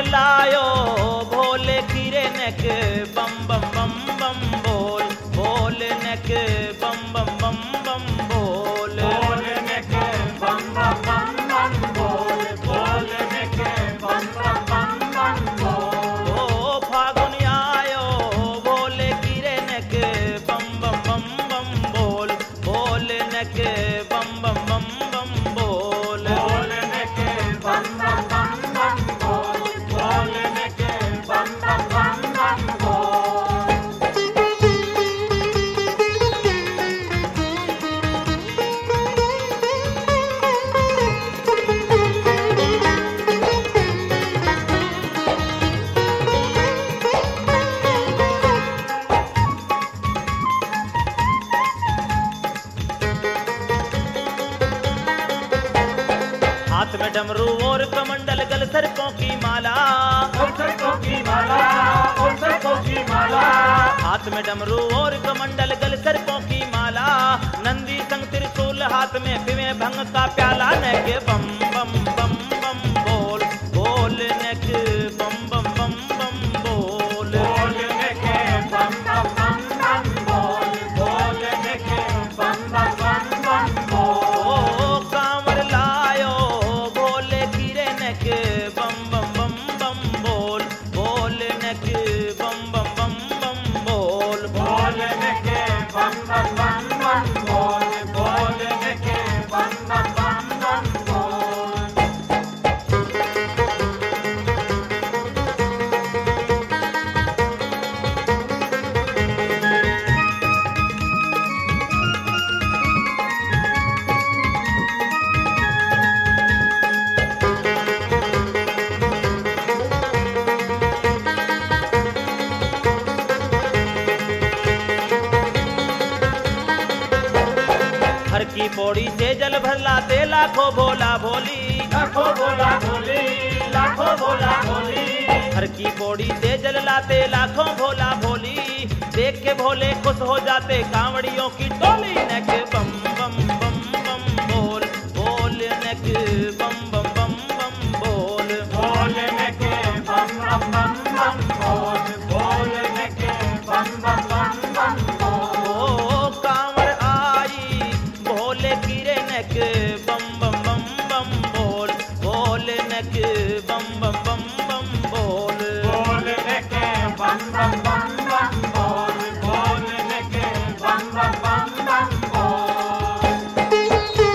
लायो भोले कीरे नक बम बम बम बम बोल भोले नक बम बम बम बम बोल भोले नक बम बम बम बम बोल भोले नक बम बम बम बम बोल। ओ फागुन आयो भोले कीरे नक बम बम बम बम बोल भोले नक बम बम बम बम बोल भोले नक बम बम बम बम बोल भोले नक बम बम बम बम बोल। हाथ में डमरू और कमंडल गल सरकों की माला और सरकों की माला और सरकों की माला। हाथ में डमरू और कमंडल गल सरकों की माला नंदी संग त्रिशूल हाथ में पिवे भंग का प्याला नक बम बम बम बम बोल बोल नक बम बम बम बम बोल भोले नक बम बम बम बम बोल भोले नक बम बम बम बम बोल। ओ कांवर लायो भोले कीरे नक बम बम बम बम बोल बोल नक बम बम बम बम बोल भोले नक बम बम बम बम बोल भोले नक बम बम बम बम बोल। हर की पौड़ी से जल भर लाते लाखों भोला भोली लाखों बोला भोली लाखों बोला भोली। हर की पौड़ी से जल लाते लाखों भोला भोली देख के भोले खुश हो जाते कांवड़ियों की टोली नक बम बम बम बम बोल बोल नक बम बम बम बम बोल भोले नक बम बम बम बम बोल भोले नक बम बम बम बम बोल। ओ कांवर आई भोले कीरे नक बम बम बम बम बोल भोले नक बम बम बम बम बोल भोले नक बम बम बम बम बोल भोले नक बम बम बम बम बोल।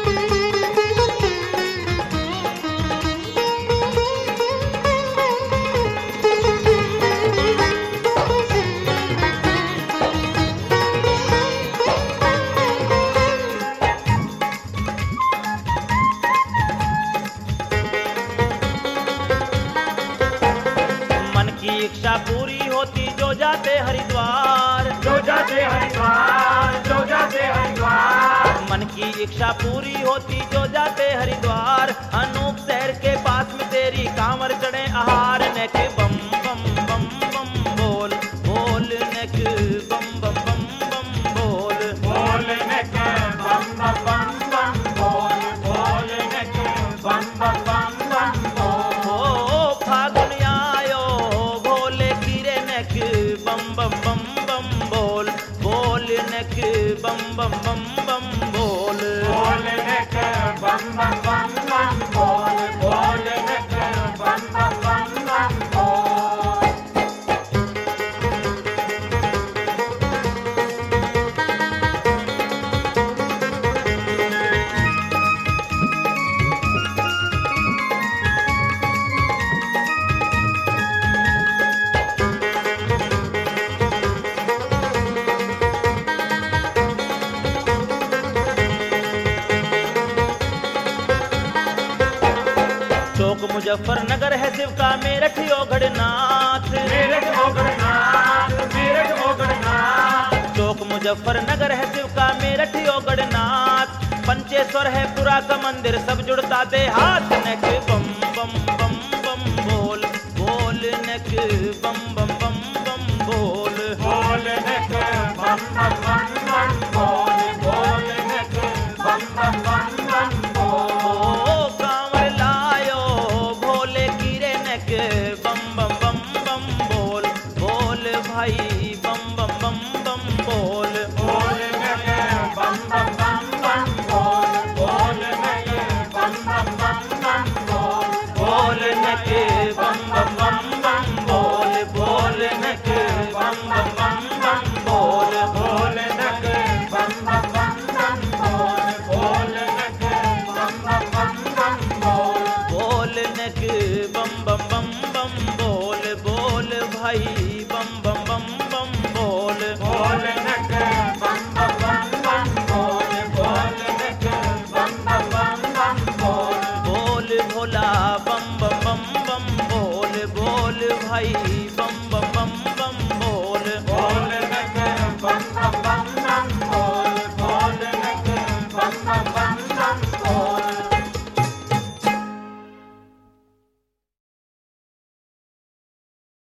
मन की इच्छा पूरी होती जो जाते हरिद्वार जो जाते हरिद्वार जो जाते हरिद्वार। मन की इच्छा पूरी होती जो जाते हरिद्वार अनूप शहर के पास में तेरी कांवर चढ़े आहार नक बम बम बम बम बोल बोल नक बम बम बम बम बोल भोले नक बम बम बम बम बोल भोले नक बम बम बम बम बोल। ओ फागुन आयो भोले कीरे नक बम बम बम बम बोल बोल नक बम बम बम बम बोल भोले नक बम बम बम बम बोल भोले नक बम बम बम बम बोल। चौक मुजफ्फरनगर है शिव का मेरठ योगड़नाथ मेरठ ओगड़नाथ मेरठ ओगड़नाथ। चौक मुजफ्फरनगर है शिव का मेरठ योगड़नाथ पंचेश्वर है पुरा का मंदिर सब जुड़ता दे हाथ नक बम बम बम बम बोल बोल नक बम बम बम बम बोल भोले नक बम बम बम बम बोल भोले नक बम बम बम बम बोल। ओ कांवर लायो भोले कीरे नक के बम बम बम बम बोल बोल भाई बम बम बम बम बोल बोलने के बम बम बम बम बोल बोलने के बम बम बम बम बोल बोलने के बम बम बम बम बोल बोलने के बम बम बम बम बोल बोलने के बम बम बम बम बोल बोलने के बम बम बम बम बोल बोलने के बम बम बम बम बोल बोल भाई बम बम बम बम बोल बोलने के बम बम बम बम बोल बोलने के बम बम बम बम बोल बोल भोला बम बम बम बम बोल बोल भाई बम बम बम बम बोल बोलने के बम बम बम बम बोल बोलने के बम बम